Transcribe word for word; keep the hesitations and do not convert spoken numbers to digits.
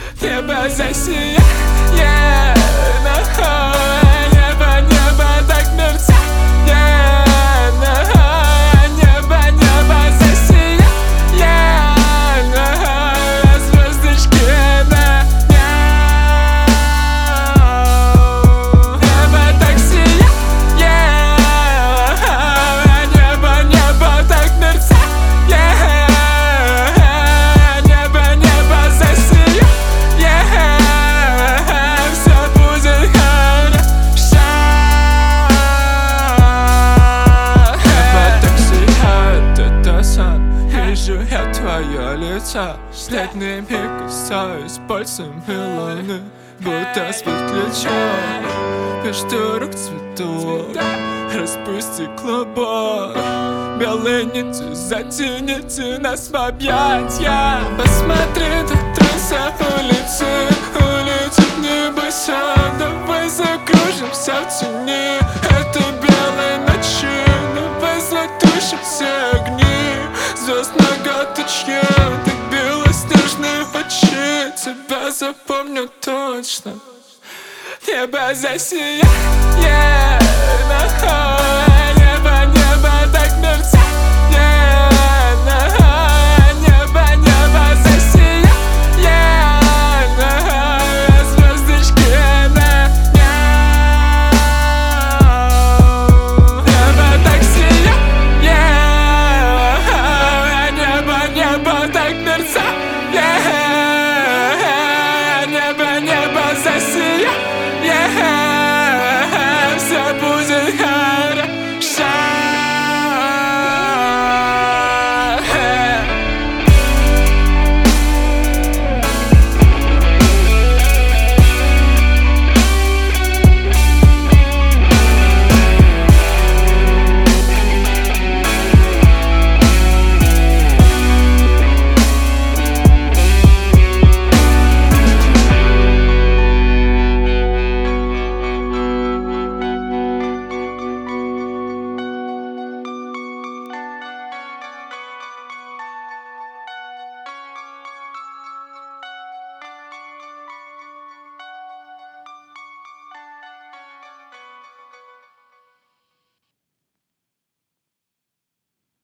Небо засияет, небо, небо так мерцает. Небо, небо засияет, звездочки на небо так сияет, небо, небо так мерцает. Небо, небо засияет, все будет хорошо. Небо так сияет, это сон. Вижу я твое лицо, следными касаюсь пальцами луны, будто светлячок. Между рук цвету распусти клубок, белые нити затяните нас в объятья. Посмотри, тут трасса улицы, улетит небеса. Давай закружимся в тени этой белой ночи. Давай затушим все огни звезд многоточья. Ты белоснежные очи, тебя запомню точно. Небо засияет,